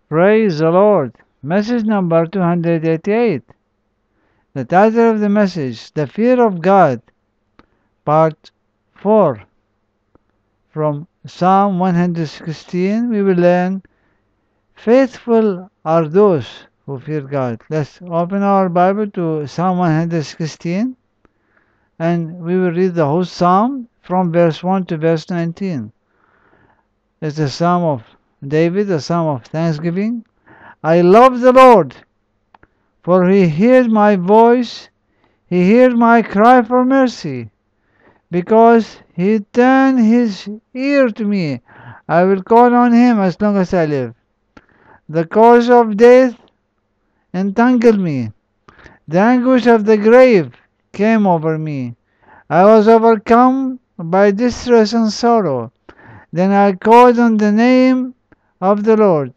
Praise the Lord. Message number 288. The title of the message, The Fear of God, Part 4. From Psalm 116, we will learn, Faithful are those who fear God. Let's open our Bible to Psalm 116, and we will read the whole Psalm from verse 1 to verse 19. It's a Psalm of David, a Psalm of thanksgiving. I love the Lord, for He hears my voice. He hears my cry for mercy. Because He turned His ear to me, I will call on Him as long as I live. The cords of death entangled me. The anguish of the grave came over me. I was overcome by distress and sorrow. Then I called on the name of the Lord.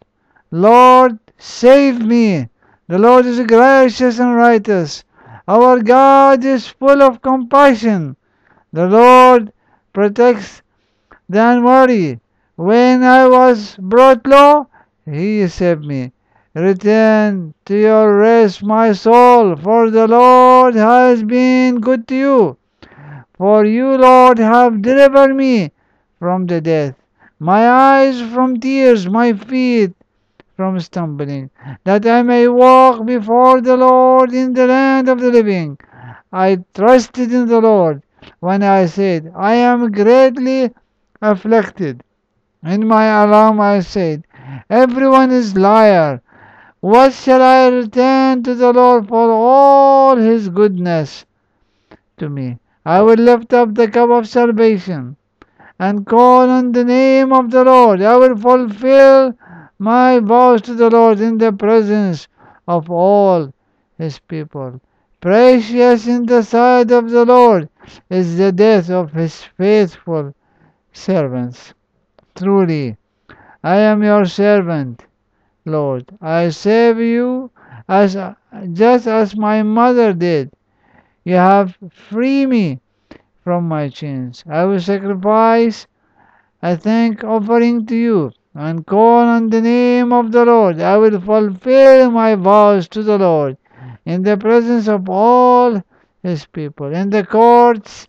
Lord, save me. The Lord is gracious and righteous. Our God is full of compassion. The Lord protects the unworthy. When I was brought low, He saved me. Return to your rest, my soul, for the Lord has been good to you. For you, Lord, have delivered me from the death, my eyes from tears, my feet from stumbling, that I may walk before the Lord in the land of the living. I trusted in the Lord when I said, I am greatly afflicted. In my alarm I said, everyone is liar. What shall I return to the Lord for all His goodness to me? I will lift up the cup of salvation and call on the name of the Lord. I will fulfill my vows to the Lord in the presence of all His people. Precious in the sight of the Lord is the death of His faithful servants. Truly, I am your servant, Lord. I serve you as just as my mother did. You have freed me from my chains. I will sacrifice a thank offering to you and call on the name of the Lord. I will fulfill my vows to the Lord in the presence of all His people, in the courts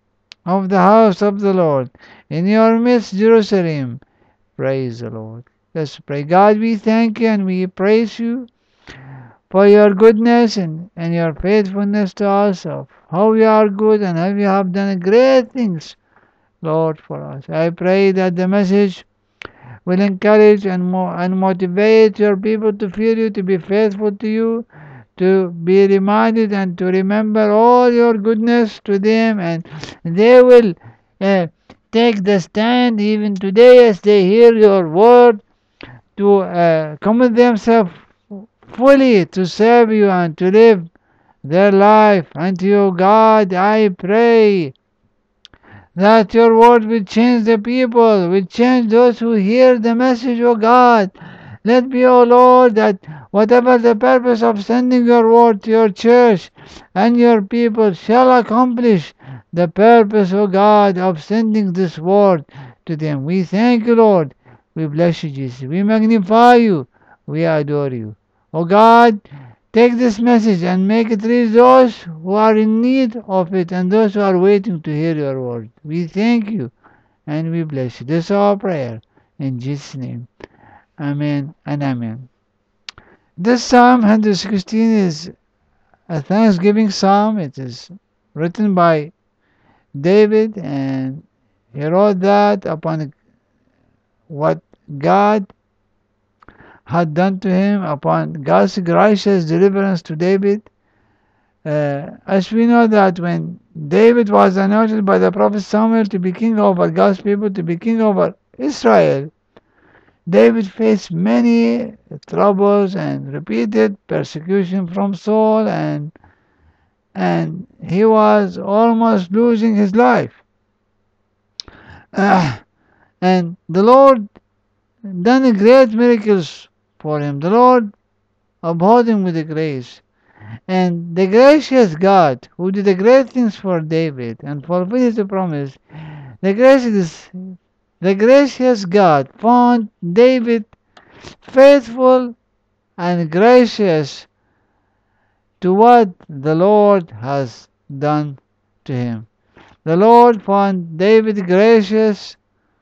of the house of the Lord, in your midst, Jerusalem. Praise the Lord. Let's pray. God, we thank you and we praise you for your goodness and your faithfulness to us, of how you are good and how you have done great things, Lord, for us. I pray that the message will encourage and motivate your people to fear you, to be faithful to you, to be reminded and to remember all your goodness to them, and they will take the stand even today as they hear your word to commit themselves fully to serve you and to live their life unto you. God, I pray that your word will change the people, will change those who hear the message, O God. Let be, O Lord, that whatever the purpose of sending your word to your church and your people shall accomplish the purpose, O God, of sending this word to them. We thank you, Lord. We bless you, Jesus. We magnify you. We adore you. O God, take this message and make it reach those who are in need of it and those who are waiting to hear your word. We thank you and we bless you. This is our prayer. In Jesus' name. Amen and amen. This Psalm 116 is a thanksgiving psalm. It is written by David, and he wrote that upon what God had done to him, upon God's gracious deliverance to David. As we know that when David was anointed by the prophet Samuel to be king over God's people, to be king over Israel, David faced many troubles and repeated persecution from Saul, and he was almost losing his life. And the Lord done great miracles for him. The Lord upheld him with the grace. And the gracious God, who did the great things for David and fulfilled his promise, the gracious God found David faithful and gracious to what the Lord has done to him. The Lord found David gracious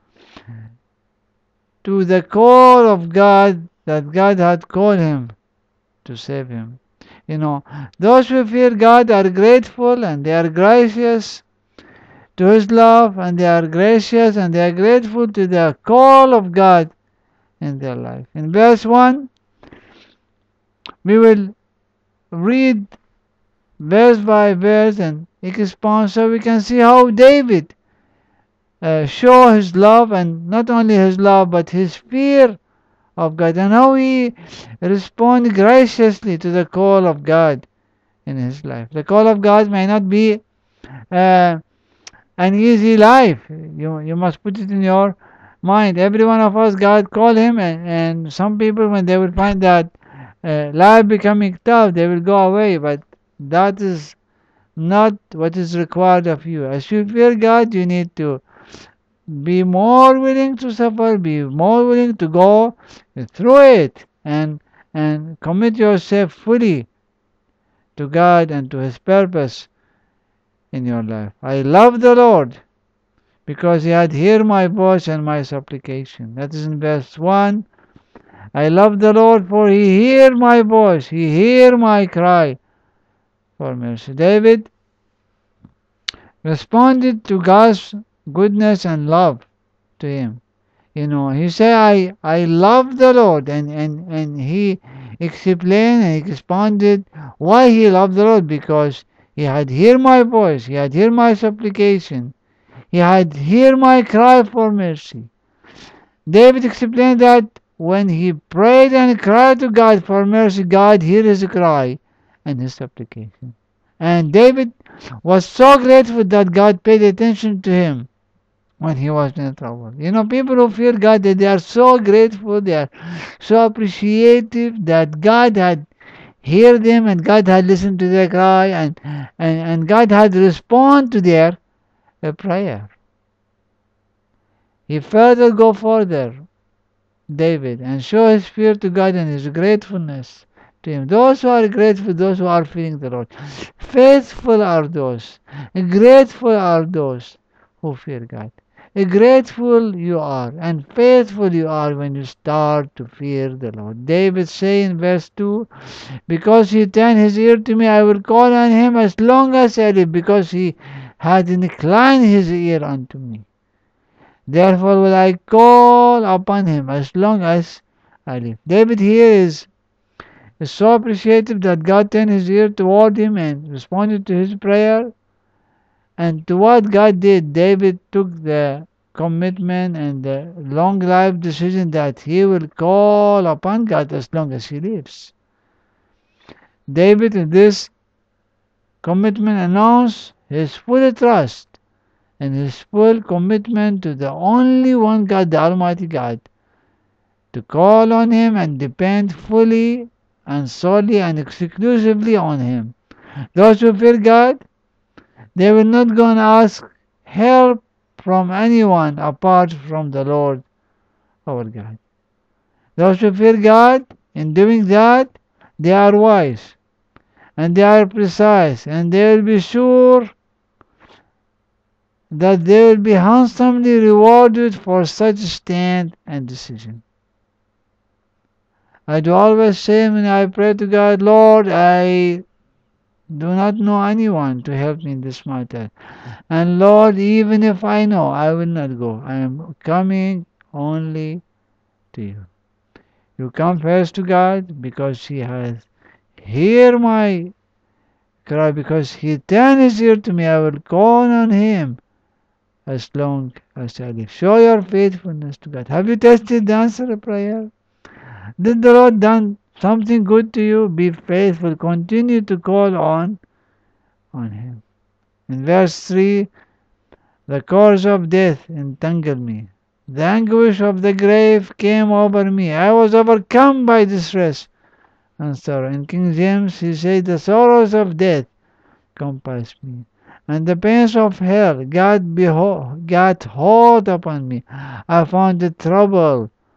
to the call of God that God had called him to save him. You know, those who fear God are grateful and they are gracious to His love, and they are gracious and they are grateful to the call of God in their life. In verse 1, we will read verse by verse and expound so we can see how David show his love, and not only his love but his fear of God, and how he respond graciously to the call of God in his life. The call of God may not be uh, an easy life. You must put it in your mind. Every one of us, God called him, and some people, when they will find that life becoming tough, they will go away. But that is not what is required of you. As you fear God, you need to be more willing to suffer, be more willing to go through it, and commit yourself fully to God and to His purpose in your life. I love the Lord because He had heard my voice and my supplication. That is in verse 1. I love the Lord for He heard my voice, He heard my cry for mercy. David responded to God's goodness and love to him. You know, he said, I love the Lord, and he explained and expounded why he loved the Lord, because he had heard my voice, he had heard my supplication, he had heard my cry for mercy. David explained that when he prayed and cried to God for mercy, God heard his cry and his supplication. And David was so grateful that God paid attention to him when he was in trouble. You know, people who fear God, they are so grateful, they are so appreciative that God had heard them and God had listened to their cry, and God had responded to their prayer. He further go further, David, and show his fear to God and his gratefulness to him. Those who are grateful, those who are fearing the Lord. Faithful are those, grateful are those who fear God. Grateful you are and faithful you are when you start to fear the Lord. David say in verse 2, because he turned his ear to me, I will call on him as long as I live, because he had inclined his ear unto me. Therefore will I call upon him as long as I live. David here is so appreciative that God turned his ear toward him and responded to his prayer. And to what God did, David took the commitment and the long life decision that he will call upon God as long as he lives. David in this commitment announced his full trust and his full commitment to the only one God, the Almighty God, to call on him and depend fully and solely and exclusively on him. Those who fear God, they will not go and ask help from anyone apart from the Lord our God. Those who fear God, in doing that, they are wise and they are precise, and they will be sure that they will be handsomely rewarded for such stand and decision. I do always say when I pray to God, Lord, I do not know anyone to help me in this matter. And Lord, even if I know, I will not go. I am coming only to you. You come first to God because He has heard my cry, because He turned His ear to me. I will call on Him as long as I live. Show your faithfulness to God. Have you tested the answer of prayer? Did the Lord done something good to you? Be faithful. Continue to call on Him. In verse 3, the cords of death entangled me. The anguish of the grave came over me. I was overcome by distress and sorrow. In King James, he said, the sorrows of death compassed me, and the pains of hell got hold upon me. I found the trouble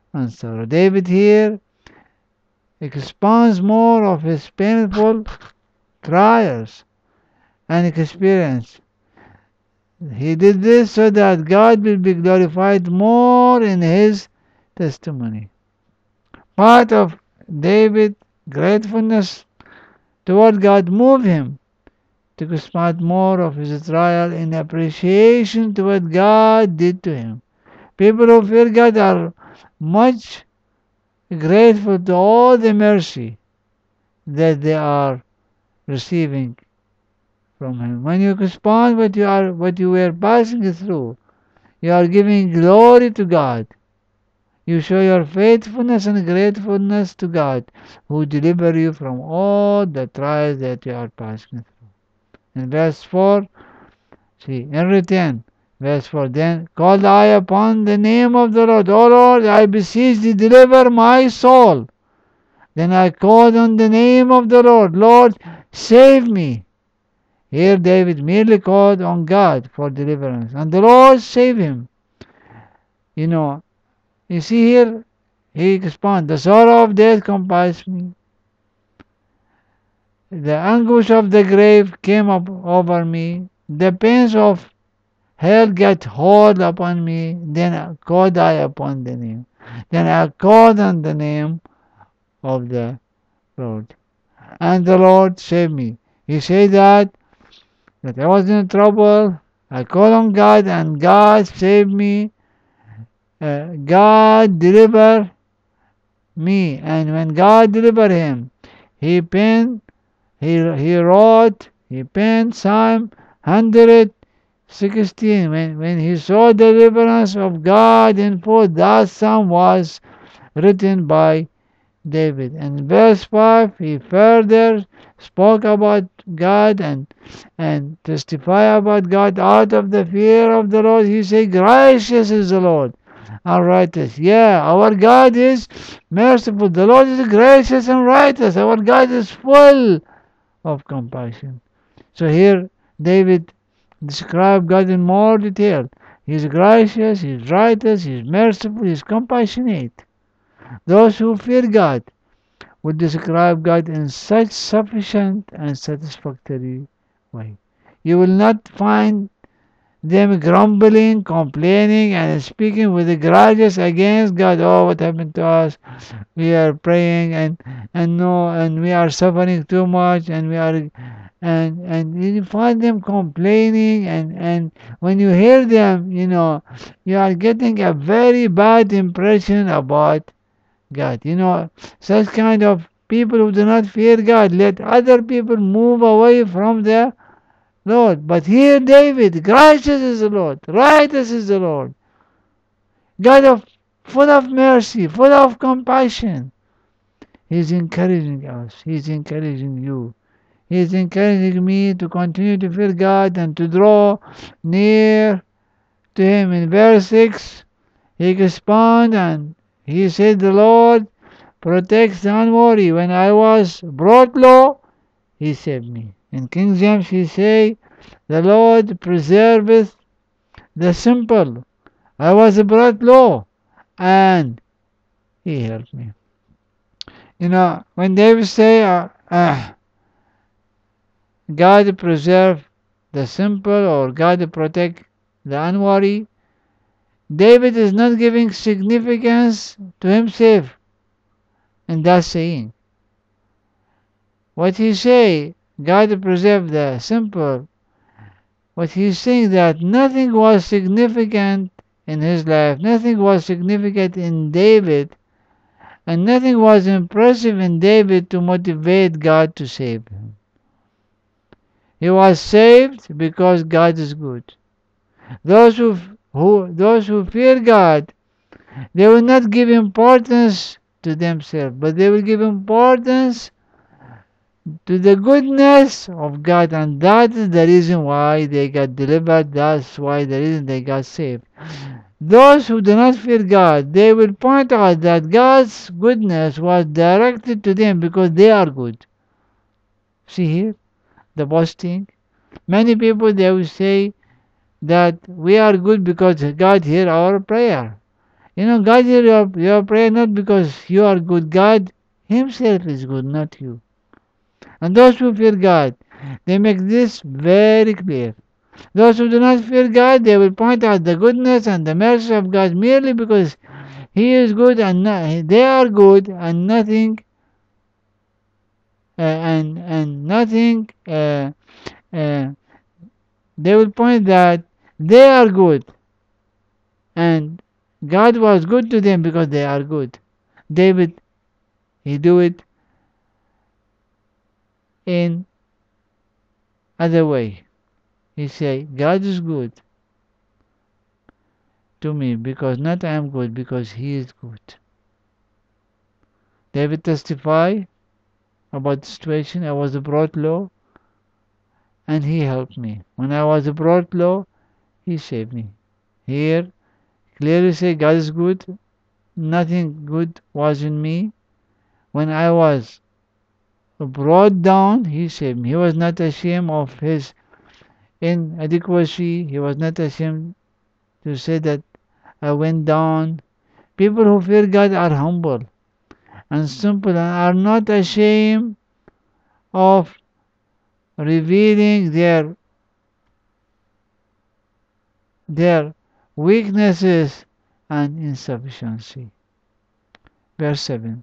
and sorrow. David here expands more of his painful trials and experience. He did this so that God will be glorified more in his testimony. Part of David's gratefulness toward God moved him to expand more of his trial in appreciation to what God did to him. People who fear God are much grateful to all the mercy that they are receiving from Him. When you respond what you were passing through, you are giving glory to God. You show your faithfulness and gratefulness to God, who deliver you from all the trials that you are passing through. In verse 4, see, in return, verse 4, then called I upon the name of the Lord. O Lord, I beseech thee, deliver my soul. Then I called on the name of the Lord. Lord, save me. Here David merely called on God for deliverance, and the Lord saved him. You see here, he expands, the sorrow of death compels me. The anguish of the grave came up over me. The pains of hell get hold upon me. Then called I upon the name. Then I called on the name of the Lord. And the Lord saved me. He said that I was in trouble. I called on God and God saved me. God delivered me. And when God delivered him, he penned Psalm 116. When he saw the deliverance of God in full, that psalm was written by David. And verse 5, he further spoke about God and testify about God out of the fear of the Lord. He said, gracious is the Lord and righteous. Yeah, our God is merciful. The Lord is gracious and righteous. Our God is full of compassion. So here David described God in more detail. He is gracious, he is righteous, he is merciful, he is compassionate. Those who fear God would describe God in such sufficient and satisfactory way. You will not find them grumbling, complaining, and speaking with grudges against God. Oh, what happened to us? We are praying and we are suffering too much, and we are and you find them complaining, and when you hear them, you are getting a very bad impression about God. Such kind of people who do not fear God let other people move away from the Lord. But here David, gracious is the Lord, righteous is the Lord, God full of mercy, full of compassion. He's encouraging us. He's encouraging you. He's encouraging me to continue to fear God and to draw near to Him. In verse 6, he expounded and he said, the Lord protects the unworthy. When I was brought low, He saved me. In King James, he say, the Lord preserveth the simple. I was brought low, and He helped me. When David say, God preserve the simple or God protect the unworthy, David is not giving significance to himself in that saying. What he say, God preserve the simple, what he's saying that nothing was significant in his life, nothing was significant in David, and nothing was impressive in David to motivate God to save him. He was saved because God is good. Those who fear God, they will not give importance to themselves, but they will give importance to the goodness of God, and that is the reason why they got delivered. That's why the reason they got saved. Those who do not fear God, they will point out that God's goodness was directed to them because they are good. See here, the boasting. Many people, they will say that we are good because God hear our prayer. God hears your prayer not because you are good. God Himself is good, not you. And those who fear God, they make this very clear. Those who do not fear God, they will point out the goodness and the mercy of God merely because He is good and they are good and nothing and nothing. They will point that they are good and God was good to them because they are good. David, he do it in other way. He say, God is good to me because not I am good, because He is good. David testify about the situation. I was brought low and He helped me. When I was brought low, He saved me. Here, clearly say God is good. Nothing good was in me. When I was brought down, He saved me. He was not ashamed of His inadequacy. He was not ashamed to say that I went down. People who fear God are humble and simple and are not ashamed of revealing their weaknesses and insufficiency. Verse 7.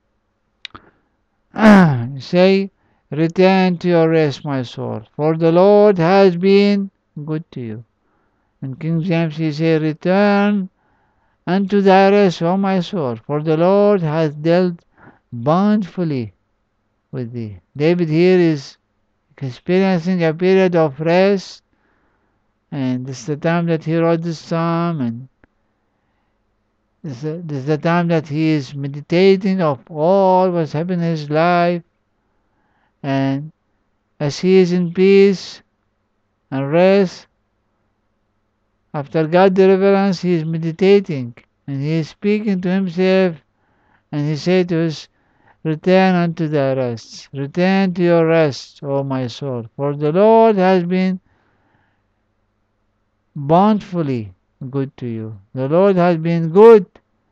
Say, return to your rest, my soul, for the Lord has been good to you. In King James he says, return unto thy rest, O my soul, for the Lord has dealt bountifully with thee. David here is experiencing a period of rest, and this is the time that he wrote this psalm, and this is the time that he is meditating of all what's happened in his life, and as he is in peace and rest, after God's deliverance, he is meditating, and he is speaking to himself, and he said to us, return unto thy rest. Return to your rest, O my soul, for the Lord has been bountifully good to you. The Lord has been good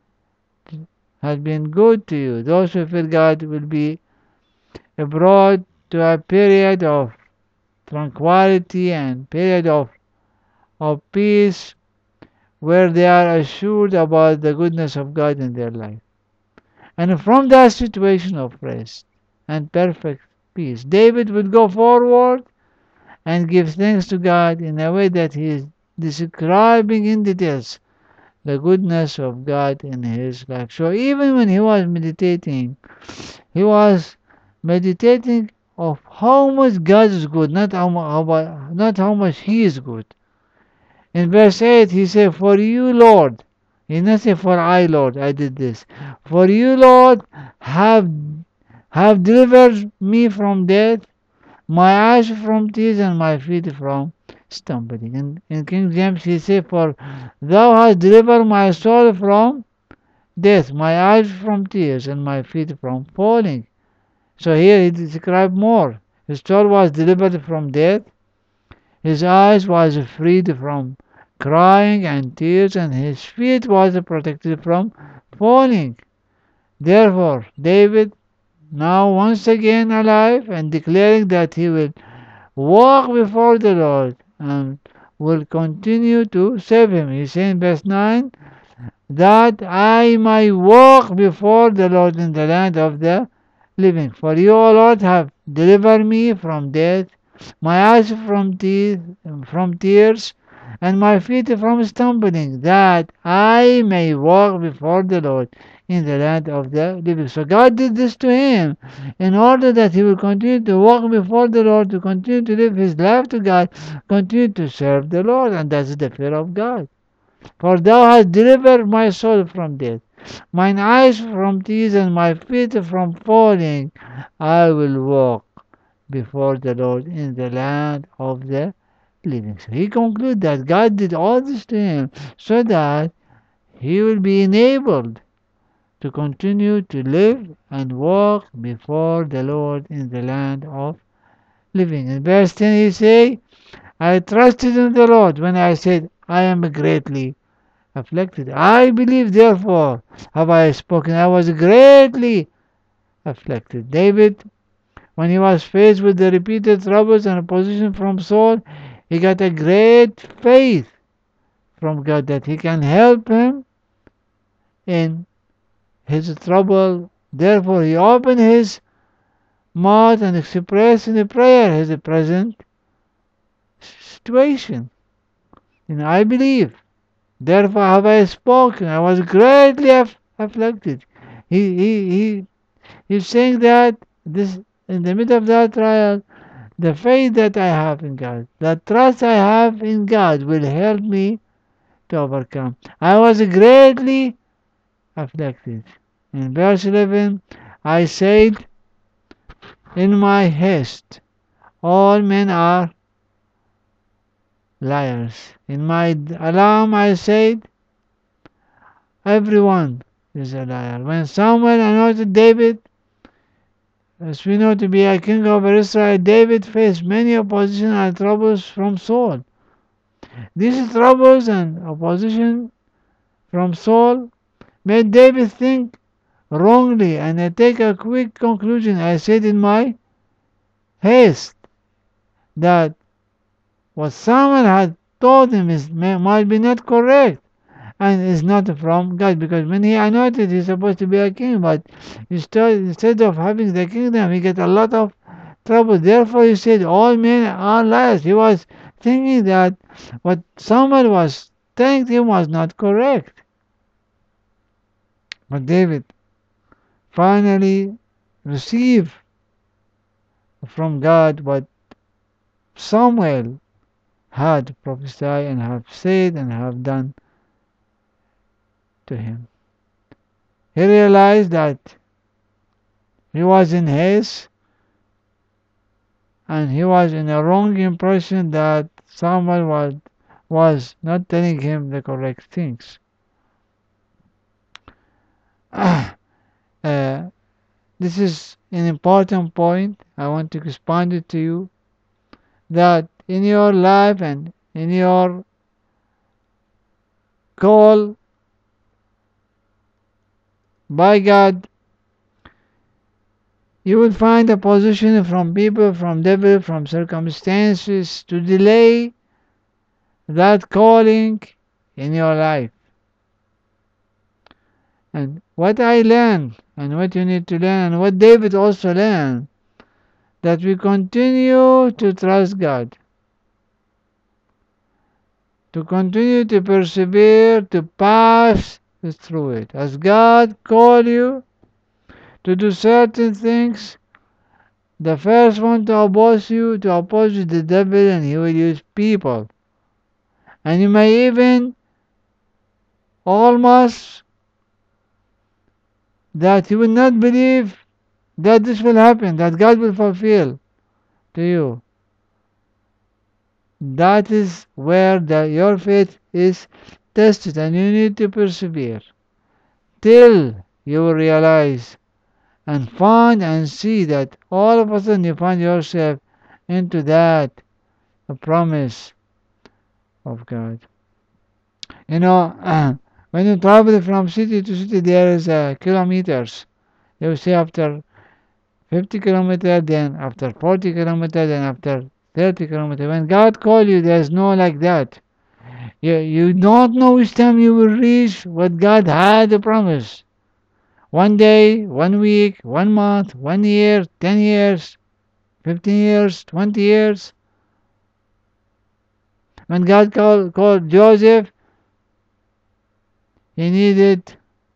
to you. Those who fear God will be brought to a period of tranquility and period of peace where they are assured about the goodness of God in their life. And from that situation of rest and perfect peace, David would go forward and give thanks to God in a way that he is describing in details the goodness of God in his life. So even when he was meditating of how much God is good, not how much he is good. In verse 8 he said, for you, Lord, he did not say, for I, Lord, I did this. For you, Lord, have delivered me from death, my eyes from tears and my feet from stumbling. In King James he said, for thou hast delivered my soul from death, my eyes from tears and my feet from falling. So here he described more. His soul was delivered from death, his eyes was freed from crying and tears, and his feet was protected from falling. Therefore, David, now once again alive and declaring that he will walk before the Lord and will continue to save him. He says in verse 9, that I may walk before the Lord in the land of the living. For you, O Lord, have delivered me from death, my eyes from tears, and my feet from stumbling, that I may walk before the Lord in the land of the living. So God did this to him in order that he will continue to walk before the Lord, to continue to live his life to God, continue to serve the Lord, and that's the fear of God. For thou hast delivered my soul from death, mine eyes from tears, and my feet from falling. I will walk before the Lord in the land of the living. So he concludes that God did all this to him so that he will be enabled to continue to live and walk before the Lord in the land of living. In verse 10 he says, I trusted in the Lord when I said, I am greatly afflicted. I believe, therefore have I spoken. I was greatly afflicted. David, when he was faced with the repeated troubles and opposition from Saul, he got a great faith from God that he can help him in his trouble. Therefore, he opened his mouth and expressed in the prayer his present situation. And I believe, therefore have I spoken. I was greatly afflicted. He's saying that this in the middle of that trial, the faith that I have in God, the trust I have in God will help me to overcome. I was greatly afflicted. In verse 11, I said in my haste, all men are liars. In my alarm, I said, everyone is a liar. When Samuel anointed David, as we know, to be a king over Israel, David faced many opposition and troubles from Saul. These troubles and opposition from Saul made David think wrongly and I take a quick conclusion. I said in my haste that what Samuel had told him might be not correct and is not from God, because when he anointed, he's supposed to be a king, but instead of having the kingdom, he get a lot of trouble. Therefore, he said, all men are liars. He was thinking that what Samuel was telling him was not correct. But David finally received from God what Samuel had prophesied and have said and have done to him. He realized that he was in haste and he was in a wrong impression that Samuel was not telling him the correct things. This is an important point. I want to expand it to you that in your life and in your call by God, you will find opposition from people, from devil, from circumstances to delay that calling in your life. And what I learned, and what you need to learn, and what David also learned, that we continue to trust God, to continue to persevere, to pass through it. As God called you to do certain things, the first one to oppose you, the devil, and he will use people. And you may even almost that you will not believe that this will happen, that God will fulfill to you. That is where your faith is tested, and you need to persevere till you will realize and find and see that all of a sudden you find yourself into that promise of God. You know, when you travel from city to city, there is kilometers. You see after 50 kilometers, then after 40 kilometers, then after 30 kilometers. When God calls you, there's no like that. You don't know which time you will reach what God had promised. One day, 1 week, 1 month, 1 year, 10 years, 15 years, 20 years. When God called Joseph, he needed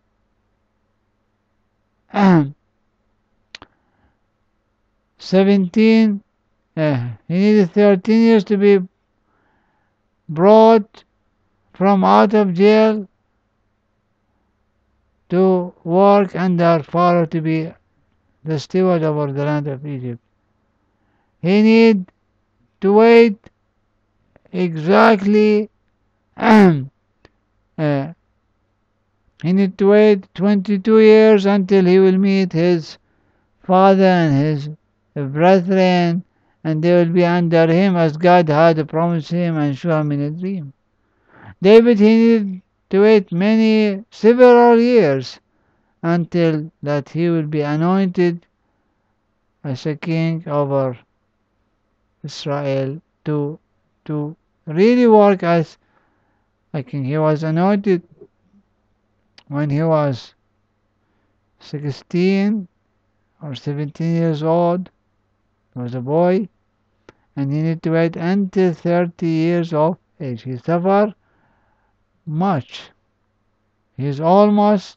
17, he needed 13 years to be brought from out of jail to work under Pharaoh to be the steward over the land of Egypt. He need to wait exactly he need to wait 22 years until he will meet his father and his brethren, and they will be under him as God had promised him and shown him in a dream. David, he needed to wait several years until that he will be anointed as a king over Israel to really work as a king. He was anointed when he was 16 or 17 years old. He was a boy, and he needed to wait until 30 years of age. He suffered much. He is almost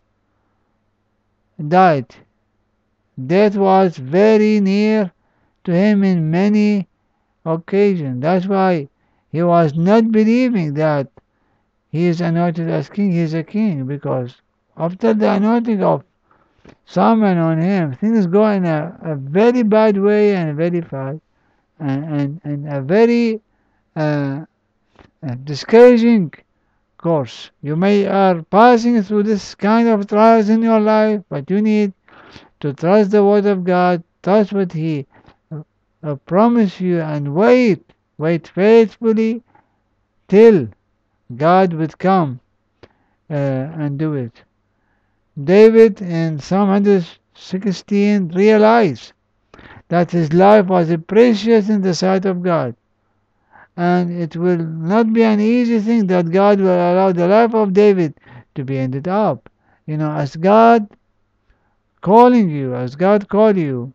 died. Death was very near to him in many occasions. That's why he was not believing that he is anointed as king. He is a king, because after the anointing of someone on him, things go in a very bad way and very fast, and a very uh, discouraging course. You may are passing through this kind of trials in your life, but you need to trust the word of God, trust what he promised you, and wait faithfully till God would come and do it. David in Psalm 116 realized that his life was precious in the sight of God, and it will not be an easy thing that God will allow the life of David to be ended up. As God calling you, as God called you,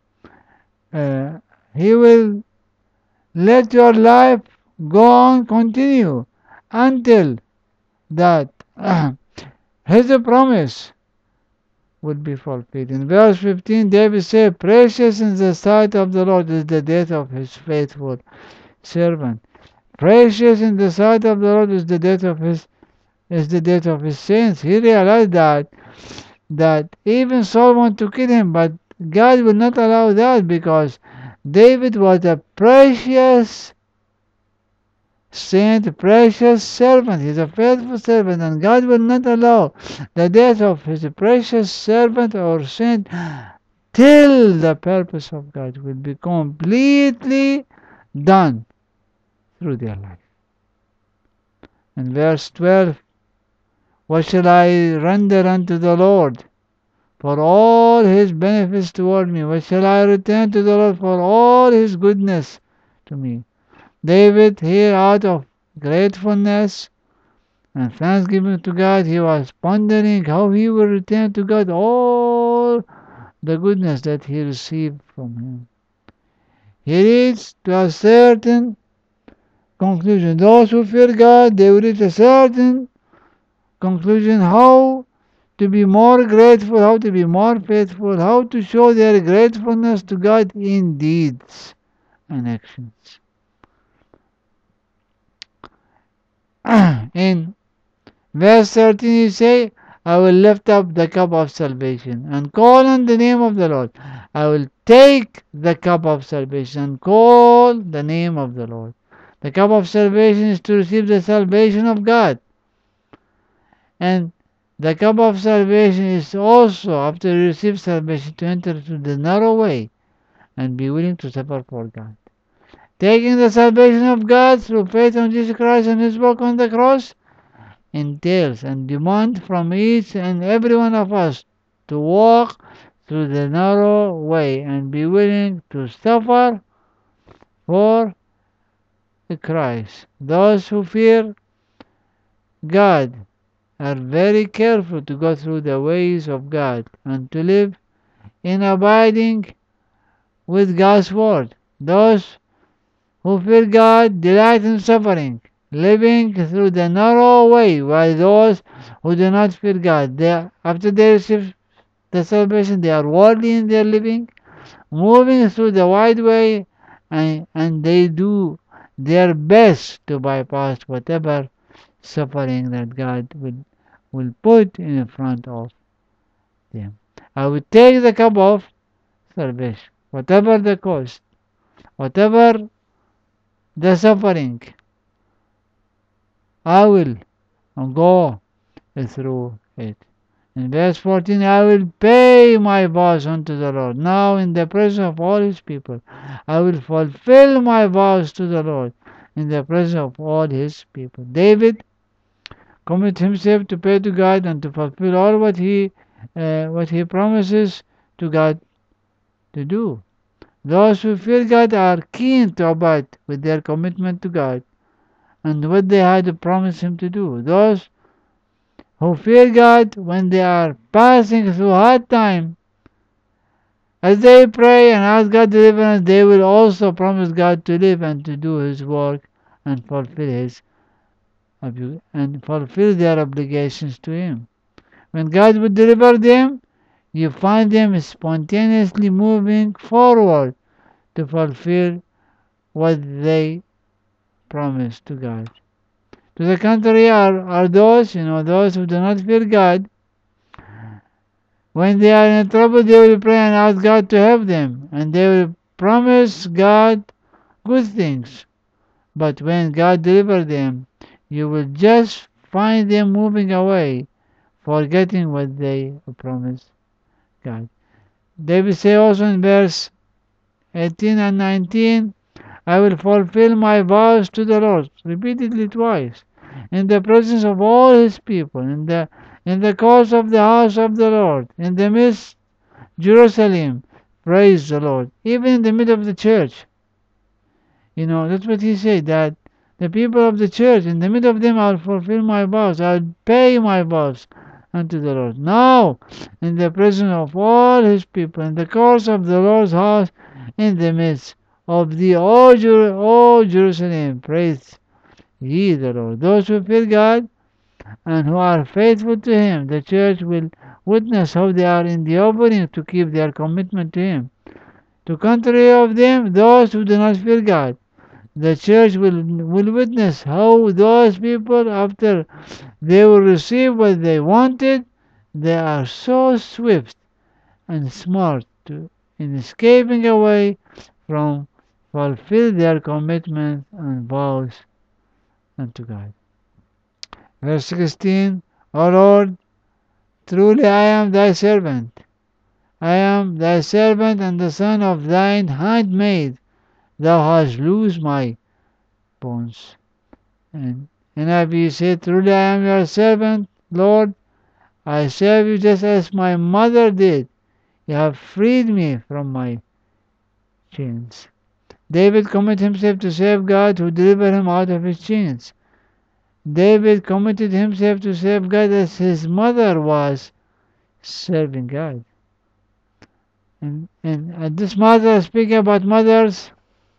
he will let your life go on, continue until that his promise would be fulfilled. In verse 15, David said, "Precious in the sight of the Lord is the death of his faithful servant." Precious in the sight of the Lord is the death of his saints. He realized that even Saul wanted to kill him, but God will not allow that, because David was a precious saint, precious servant. He's a faithful servant, and God will not allow the death of his precious servant or saint till the purpose of God will be completely done through their life. In verse 12, "What shall I render unto the Lord for all his benefits toward me? What shall I return to the Lord for all his goodness to me?" David here, out of gratefulness and thanksgiving to God, he was pondering how he will return to God all the goodness that he received from him. He reached to a certain conclusion. Those who fear God, they will reach a certain conclusion how to be more grateful, how to be more faithful, how to show their gratefulness to God in deeds and actions. In verse 13 you say, "I will lift up the cup of salvation and call on the name of the Lord." I will take the cup of salvation and call the name of the Lord. The cup of salvation is to receive the salvation of God. And the cup of salvation is also, after you receive salvation, to enter through the narrow way and be willing to suffer for God. Taking the salvation of God through faith on Jesus Christ and his work on the cross entails and demands from each and every one of us to walk through the narrow way and be willing to suffer for Christ. Those who fear God are very careful to go through the ways of God and to live in abiding with God's word. Those who fear God delight in suffering, living through the narrow way, while those who do not fear God, after they receive the salvation, they are worldly in their living, moving through the wide way, and they do their best to bypass whatever suffering that God will put in front of them. I will take the cup of salvation, whatever the cost, whatever the suffering, I will go through it. In verse 14, "I will pay my vows unto the Lord. Now in the presence of all his people, I will fulfill my vows to the Lord in the presence of all his people." David commit himself to pay to God and to fulfill all what he promises to God to do. Those who fear God are keen to abide with their commitment to God and what they had promised him to do. Those who fear God when they are passing through hard time, as they pray and ask God deliverance, they will also promise God to live and to do his work and fulfill their obligations to him. When God will deliver them, you find them spontaneously moving forward to fulfill what they promised to God. To the contrary are those who do not fear God. When they are in trouble, they will pray and ask God to help them, and they will promise God good things. But when God delivers them, you will just find them moving away, forgetting what they promised God. David says also in verse 18 and 19, I will fulfill my vows to the Lord, repeatedly twice, in the presence of all his people, in the courts of the house of the Lord, in the midst Jerusalem. Praise the Lord. Even in the middle of the church. That's what he said, that the people of the church, in the middle of them, I'll fulfill my vows. I'll pay my vows unto the Lord. Now, in the presence of all his people, in the courts of the Lord's house, in the midst of the O Jerusalem, praise ye the Lord. Those who fear God and who are faithful to him, the church will witness how they are endeavoring to keep their commitment to him. To contrary of them, those who do not fear God, the church will witness how those people, after they will receive what they wanted, they are so swift and smart in escaping away from fulfill their commitment and vows unto God. Verse 16, O Lord, truly I am thy servant. I am thy servant and the son of thine handmaid. Thou hast loosed my bonds. And NIV said, truly I am your servant, Lord. I serve you just as my mother did. You have freed me from my chains. David committed himself to serve God who delivered him out of his chains. David committed himself to serve God as his mother was serving God. And this mother, speaking about mothers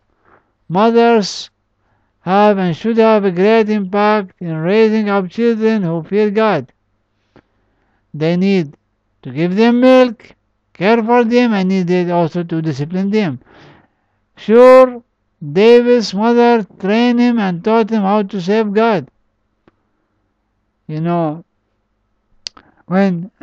have and should have a great impact in raising up children who fear God. They need to give them milk, care for them, and needed also to discipline them. Sure, David's mother trained him and taught him how to serve God. When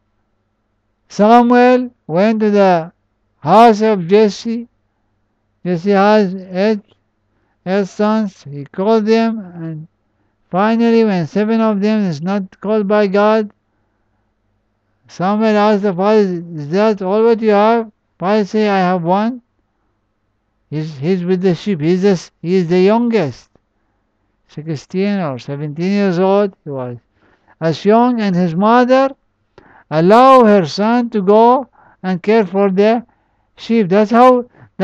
Samuel went to the house of Jesse has eight sons. He called them, and finally, when 7 of them is not called by God, Samuel asked the father, is that all what you have? Father say, I have one. He's with the sheep. He is the youngest. 16 or 17 years old he was. As young, and his mother allow her son to go and care for the sheep. That's how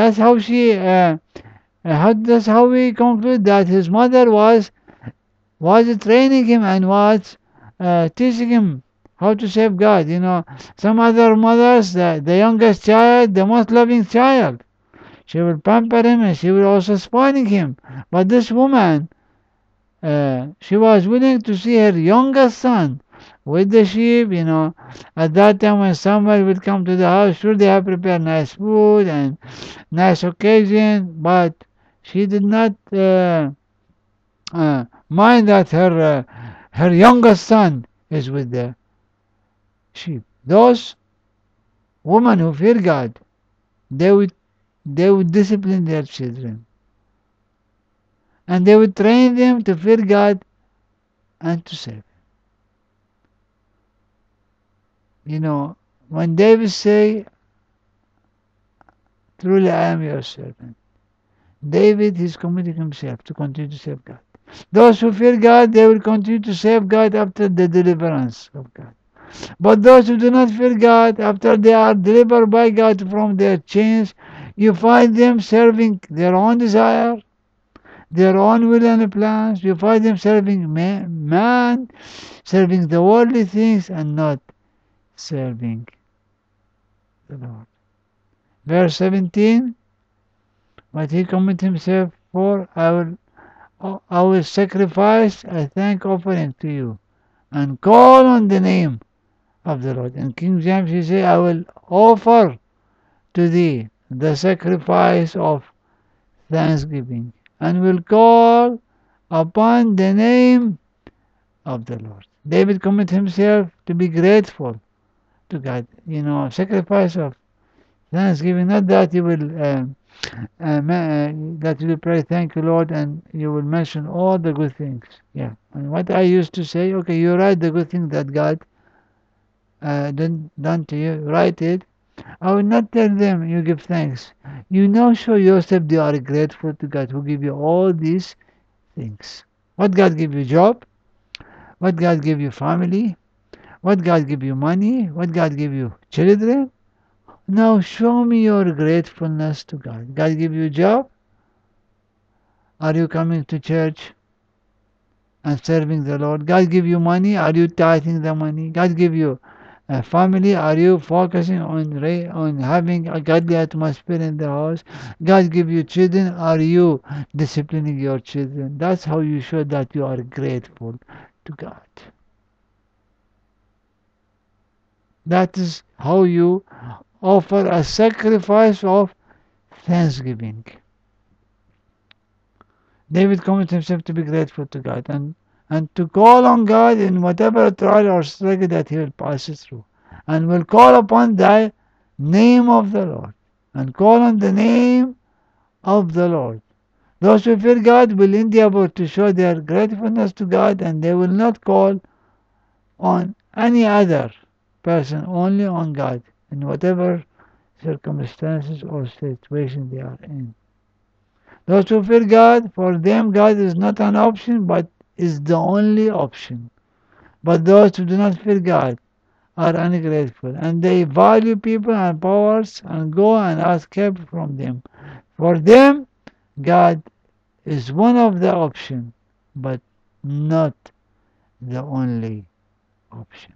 we conclude that his mother was training him and was teaching him how to serve God. Some other mothers, the youngest child, the most loving child, she will pamper him and she will also spoiling him. But this woman, she was willing to see her youngest son with the sheep. At that time when someone would come to the house, sure they have prepared nice food and nice occasion, but she did not mind that her youngest son is with the sheep. Those women who fear God, they would discipline their children, and they would train them to fear God and to serve Him. When David say, truly I am your servant, David is committing himself to continue to serve God. Those who fear God, they will continue to serve God after the deliverance of God. But those who do not fear God, after they are delivered by God from their chains, you find them serving their own desire, their own will and plans. You find them serving man, serving the worldly things, and not serving the Lord. Verse 17, what he commit himself for, I will sacrifice a thank offering to you, and call on the name of the Lord. In King James he say, I will offer to thee the sacrifice of thanksgiving, and will call upon the name of the Lord. David commit himself to be grateful to God. Sacrifice of thanksgiving. Not that you will that you will pray, thank you, Lord, and you will mention all the good things. Yeah. And what I used to say, okay, you write the good thing that God done to you. Write it. I will not tell them you give thanks. You now show yourself you are grateful to God who give you all these things. What God give you job? What God give you family? What God give you money? What God give you children? Now show me your gratefulness to God. God give you job? Are you coming to church and serving the Lord? God give you money? Are you tithing the money? God give you a family? Are you focusing on having a godly atmosphere in the house? God give you children? Are you disciplining your children? That's how you show that you are grateful to God. That is how you offer a sacrifice of thanksgiving. David commits himself to be grateful to God and to call on God in whatever trial or struggle that he will pass through. And will call upon the name of the Lord. And call on the name of the Lord. Those who fear God will endeavor to show their gratefulness to God, and they will not call on any other person, only on God, in whatever circumstances or situation they are in. Those who fear God, for them God is not an option, but is the only option. But those who do not fear God are ungrateful, and they value people and powers and go and ask help from them. For them, God is one of the options, but not the only option.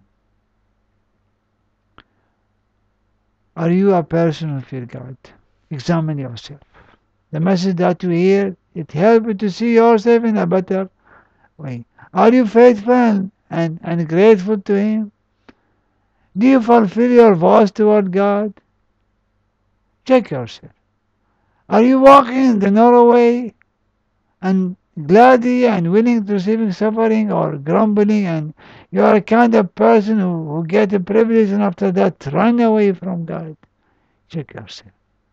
Are you a person who fears God? Examine yourself. The message that you hear, it helps you to see yourself in a better way. Are you faithful and grateful to Him? Do you fulfill your vows toward God? Check yourself. Are you walking the narrow way and gladly and willing to receiving suffering, or grumbling, and you are a kind of person who get a privilege and after that run away from God? Check yourself.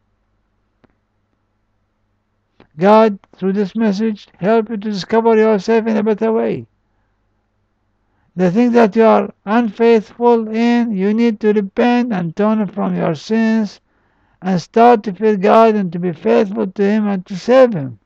God, through this message, help you to discover yourself in a better way. The thing that you are unfaithful in, you need to repent and turn from your sins and start to fear God and to be faithful to Him and to serve Him.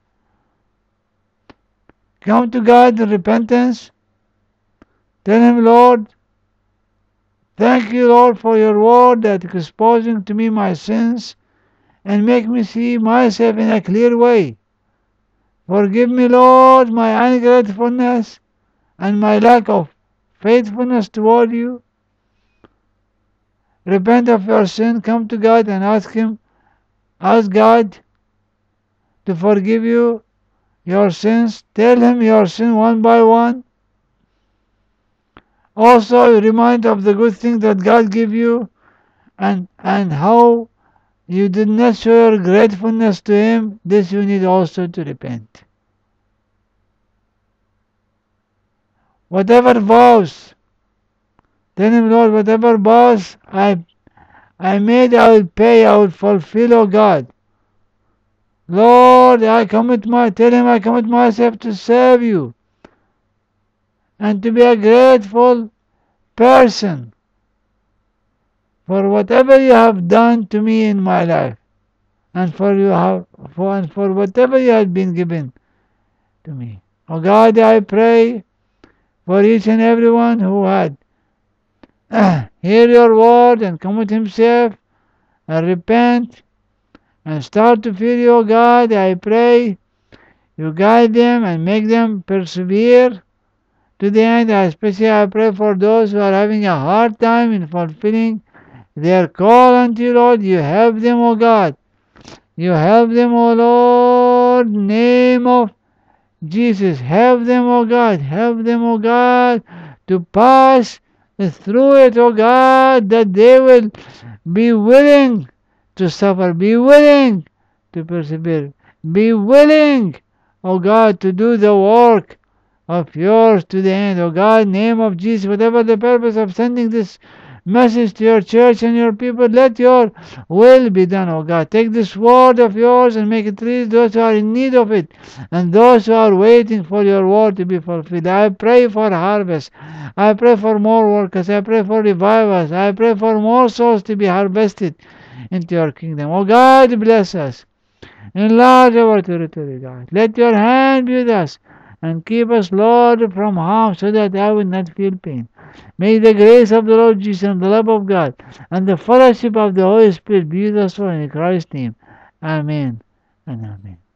Come to God in repentance. Tell Him, Lord, thank you, Lord, for your word that is exposing to me my sins and make me see myself in a clear way. Forgive me, Lord, my ungratefulness and my lack of faithfulness toward you. Repent of your sin, come to God and ask God to forgive you your sins. Tell Him your sin one by one. Also remind of the good things that God gave you and how you did not show your gratefulness to Him. This you need also to repent. Whatever vows, tell Him, Lord, whatever vows I made, I will pay, I will fulfill, O God. Lord, tell Him I commit myself to serve you and to be a grateful person for whatever you have done to me in my life and for whatever you have been given to me. Oh God, I pray for each and everyone who had hear your word and commit himself and repent and start to fear you, God. I pray you guide them and make them persevere to the end. Especially I pray for those who are having a hard time in fulfilling their call unto you, Lord. You help them, O God. You help them, O Lord. Name of Jesus, help them, O God. Help them, O God, to pass through it, O God, that they will be willing to suffer, be willing to persevere, be willing, O God, to do the work of yours to the end. O God, in the name of Jesus, whatever the purpose of sending this message to your church and your people, let your will be done, O God. Take this word of yours and make it reach those who are in need of it and those who are waiting for your word to be fulfilled. I pray for harvest. I pray for more workers. I pray for revivals. I pray for more souls to be harvested into your kingdom. Oh God, bless us. Enlarge our territory, God. Let your hand be with us and keep us, Lord, from harm so that I will not feel pain. May the grace of the Lord Jesus and the love of God and the fellowship of the Holy Spirit be with us all in Christ's name. Amen and amen.